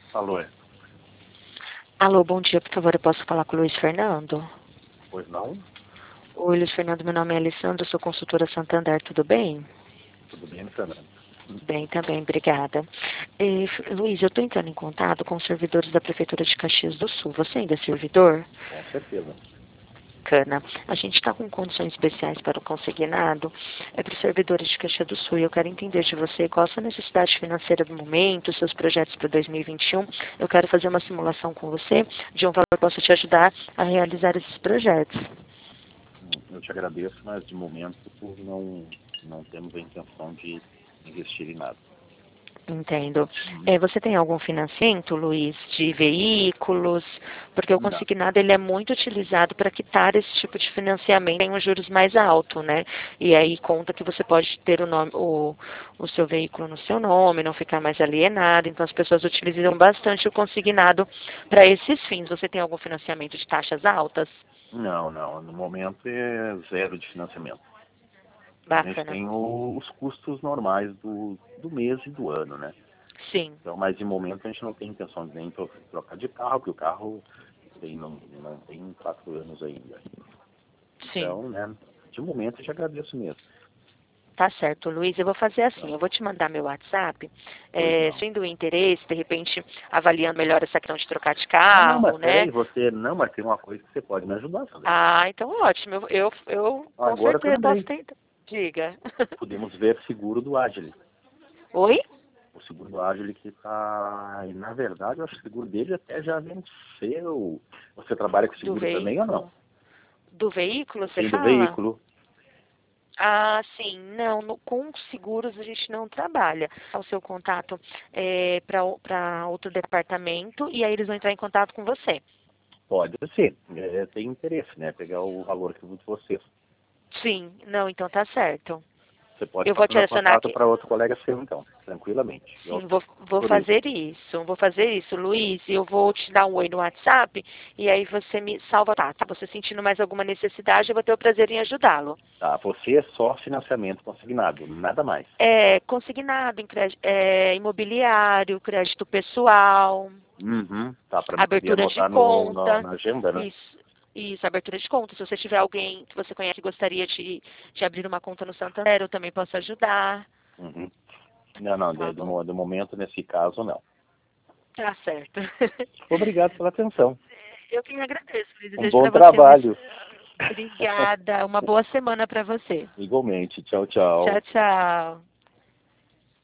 Alô, Alô, bom dia, por favor, eu posso falar com o Luiz Fernando? pois não? Oi, Luiz Fernando, meu nome é Alessandra, sou consultora Santander, tudo bem? Tudo bem, Alessandra? Bem, também, obrigada. Luiz, eu estou entrando em contato com os servidores da Prefeitura de Caxias do Sul. Você ainda é servidor? Com certeza. Bacana. A gente está com condições especiais para o consignado, para os servidores de Caxias do Sul. E eu quero entender de você qual a sua necessidade financeira do momento, seus projetos para 2021. Eu quero fazer uma simulação com você de um valor que possa te ajudar a realizar esses projetos. Eu te agradeço, mas de momento não temos a intenção de investir em nada. Entendo. Você tem algum financiamento, Luiz, de veículos? Porque o Não, consignado ele é muito utilizado para quitar esse tipo de financiamento em um juros mais alto, né? E aí conta que você pode ter o seu veículo no seu nome, não ficar mais alienado. Então as pessoas utilizam bastante o consignado para esses fins. Você tem algum financiamento de taxas altas? não. No momento é zero de financiamento. A gente Bacana. tem os custos normais do mês e do ano, né? Sim, Então, mas de momento a gente não tem intenção de nem trocar de carro, porque o carro não tem 4 anos ainda. sim. Então, né, de momento eu te agradeço mesmo. Tá certo, Luiz. Eu vou fazer assim, Então, eu vou te mandar meu WhatsApp, pois não. sendo o interesse, de repente, avaliando melhor essa questão de trocar de Ah, não, mas carro, né? peraí, você. Não, mas tem uma coisa que você pode me ajudar, Sandra. Ah, então ótimo. Eu com Agora que eu certeza posso lembrei. tentar. Diga. Podemos ver seguro do Agile. Oi? O seguro do Agile que está. E na verdade, eu acho que o seguro dele até já venceu. Você trabalha com Do seguro também ou não? veículo? Do veículo, você Sim, do fala? veículo. Ah, sim. Não, com seguros a gente não trabalha. O seu contato é para outro departamento e aí eles vão entrar em contato com você. Pode ser. Tem interesse, né? Pegar o valor que de vocês. Sim, não, então tá certo. Você pode Eu vou passar te meu adicionar contato aqui. para outro colega seu, então, tranquilamente. Eu Sim, vou autorizo. fazer isso. Vou fazer isso, Luiz. Eu vou te dar um oi no WhatsApp e aí você me salva. Tá? Você sentindo mais alguma necessidade, eu vou ter o prazer em ajudá-lo. Tá, você é só financiamento consignado, nada mais. Consignado, imobiliário, crédito pessoal, Uhum. Tá, para me abertura de anotar conta. na agenda, né? Isso, abertura de conta. Se você tiver alguém que você conhece que gostaria de abrir uma conta no Santander, eu também posso ajudar. Uhum. Não, Tá bom? de momento, nesse caso, não. Tá certo. Obrigado pela atenção. Eu que me agradeço. Eu Um desejo bom para você trabalho. Obrigada. Uma boa semana para você. Igualmente. Tchau, tchau. Tchau, tchau.